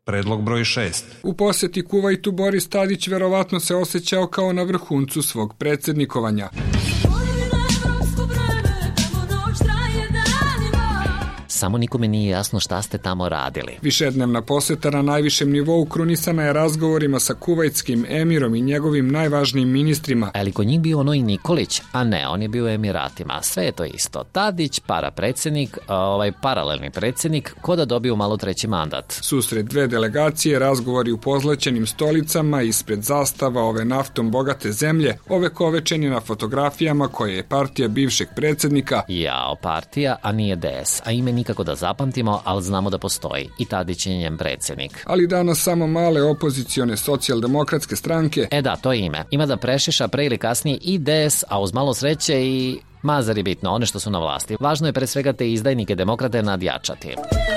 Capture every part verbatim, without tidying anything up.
Predlog broj šest. U posjeti Kuvajtu Boris Tadić verovatno se osjećao kao na vrhuncu svog predsjednikovanja. Samo nikome nije jasno šta ste tamo radili. Višednevna posjeta na najvišem nivou krunisana je razgovorima sa kuvajtskim emirom i njegovim najvažnijim ministrima. Ali kod njih bio ono i Nikolić, a ne, on je bio u Emiratima. Sve je to isto. Tadić, parapredsjednik, ovaj paralelni predsjednik, ko da dobiju malo treći mandat. Susret dve delegacije, razgovori u pozlaćenim stolicama ispred zastava ove naftom bogate zemlje, ovekovečeni na fotografijama koje je partija bivšeg predsjednika. Jao, partija, a nije D S, a ime nikako da zapamtimo, ali znamo da postoji. I Tadić je njen predsjednik. Ali danas samo male opozicione socijaldemokratske stranke. E da, to je ime. Ima da prešiša pre ili kasnije i D S, a uz malo sreće i mazar je bitno, one što su na vlasti. Važno je pre svega te izdajnike demokrate nadjačati.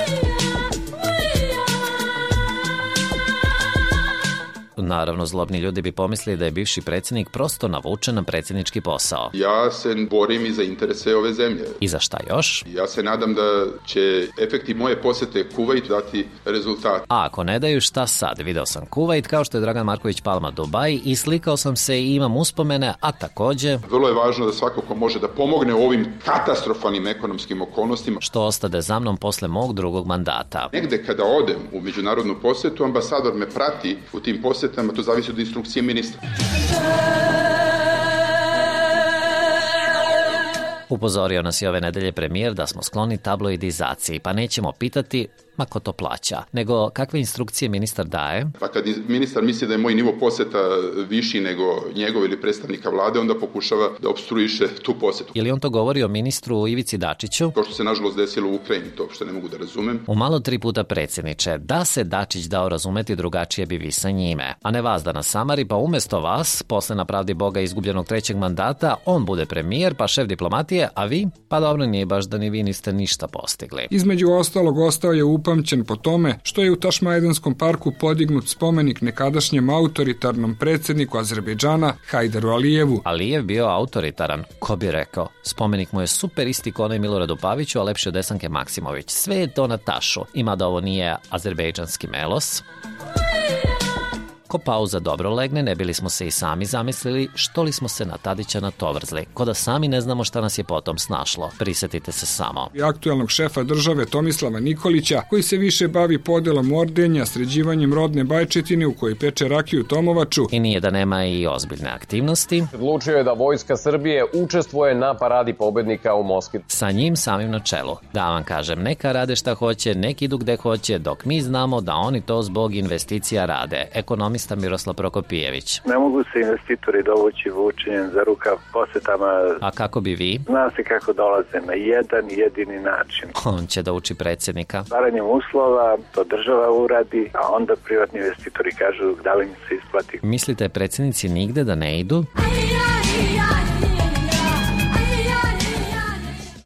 Naravno, zlobni ljudi bi pomislili da je bivši predsjednik prosto navučen na predsjednički posao. Ja se borim i za interese ove zemlje. I za šta još? Ja se nadam da će efekti moje posjete Kuvajtu dati rezultat. A ako ne daju, šta sad? Video sam Kuvajt, kao što je Dragan Marković Palma Dubai, i slikao sam se i imam uspomene, a takođe... Vrlo je važno da svako ko može da pomogne u ovim katastrofalnim ekonomskim okolnostima. Što ostade za mnom posle mog drugog mandata. Negde kada odem u međunarodnu posjetu, ambasador me prati u tim posjetama. To zavisi od instrukcije ministra. Upozorio nas je ove nedelje premijer da smo skloni tabloidizaciji, pa nećemo pitati ma ko to plaća, nego kakve instrukcije ministar daje. Pa kad ministar misli da je moj nivo posjeta viši nego njegov ili predstavnika vlade, onda pokušava da opstruiše tu posjetu. Je li on to govori o ministru Ivici Dačiću? To što se nažalost desilo u Ukrajini, to uopšte ne mogu da razumem. U malo tri puta predsjedniče, da se Dačić dao razumeti, drugačije bi vi sa njime. A ne vas da nas samari, pa umesto vas, posle na pravdi Boga izgubljenog trećeg mandata, on bude premijer, pa šef diplomatije, a vi? Pa dobro, nije baš da ni vi niste ništa postigli. Između ostalog, ostao je upamćen po tome što je u Tašmajdanskom parku podignut spomenik nekadašnjem autoritarnom predsjedniku Azerbejdžana Hajderu Alijevu. Alijev bio autoritaran, ko bi rekao. Spomenik mu je super isti ko onaj Miloradu Paviću, a lepši od Desanke Maksimović. Sve je to na tašu. Ima da ovo nije azerbejdžanski melos. Ko pauza dobro legne, ne bili smo se i sami zamislili što li smo se na Tadića natovrzli, ko da sami ne znamo šta nas je potom snašlo. Prisetite se samo. I aktuelnog šefa države Tomislava Nikolića, koji se više bavi podelom ordenja, sređivanjem rodne bajčetine u kojoj peče rakiju Tomovaču. I nije da nema i ozbiljne aktivnosti. Odlučio je da Vojska Srbije učestvuje na paradi pobednika u Moskvi. Sa njim samim na čelu. Da vam kažem, neka rade šta hoće, neki idu gde hoće, dok mi znamo da oni to zbog investicija rade. Ekonomista Miroslav Prokopijević. Ne mogu se investitori dovući vučenjem za rukav posjetama. A kako bi vi? Zna se kako dolaze na jedan jedini način. On će da uči predsjednika. Stvaranjem uslova, to država uradi, a onda privatni investitori kažu da li im se isplati. Mislite predsjednici nigde da ne idu?